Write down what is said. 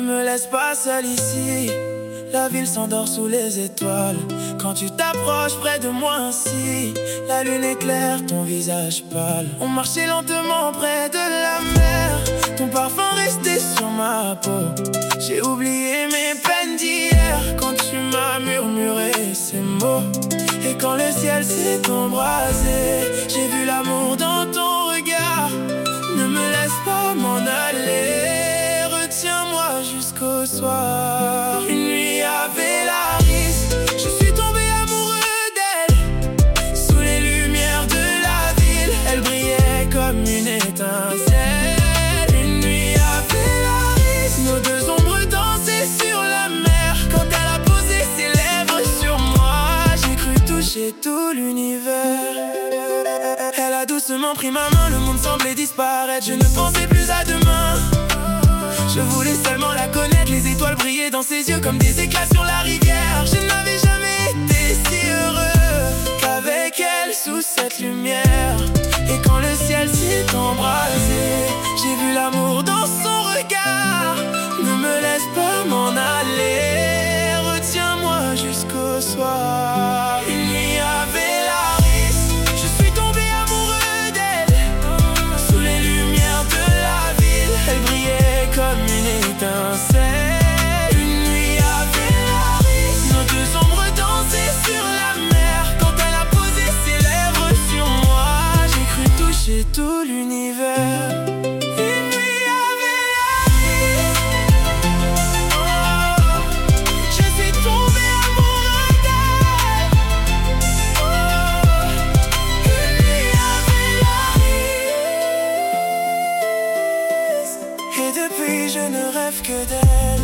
me laisse pas seul ici. La ville s'endort sous les étoiles quand tu t'approches près de moi ainsi. La lune éclaire ton visage pâle. On marchait lentement près de la mer. Ton parfum restait sur ma peau. J'ai oublié mes peines d'hier quand tu m'as murmuré ces mots. Et quand le ciel s'est embrasé, j'ai vu l'amour dans ton regard. Ne me laisse pas m'en aller, retiens-moi jusqu'au soir. Une nuit avait la risque, je suis tombé amoureux d'elle. Sous les lumières de la ville, elle brillait comme une étincelle. Une nuit avait la risque, nos deux ombres dansaient sur la mer. Quand elle a posé ses lèvres sur moi, j'ai cru toucher tout l'univers. Elle a doucement pris ma main, le monde semblait disparaître. Je ne pensais plus à demain. Je voulais seulement la connaître, les étoiles brillaient dans ses yeux comme des éclats sur la rivière. Je n'avais jamais été si heureux qu'avec elle sous cette lumière. Et quand le ciel s'est embrasé, j'ai vu l'amour dans son regard. Ne me laisse pas m'en aller, retiens-moi jusqu'au soir. Une nuit avait la risque, je suis tombé amoureux d'elle. Sous les lumières de la ville, elle brillait comme une étincelle. Une nuit avait la risque, nos deux ombres dansaient sur la mer. Quand elle a posé ses lèvres sur moi, j'ai cru toucher tout l'univers. Une nuit avait la risque, oh, je suis tombé amoureux d'elle. Oh, une nuit avait la risque, et depuis je ne rêve que d'elle.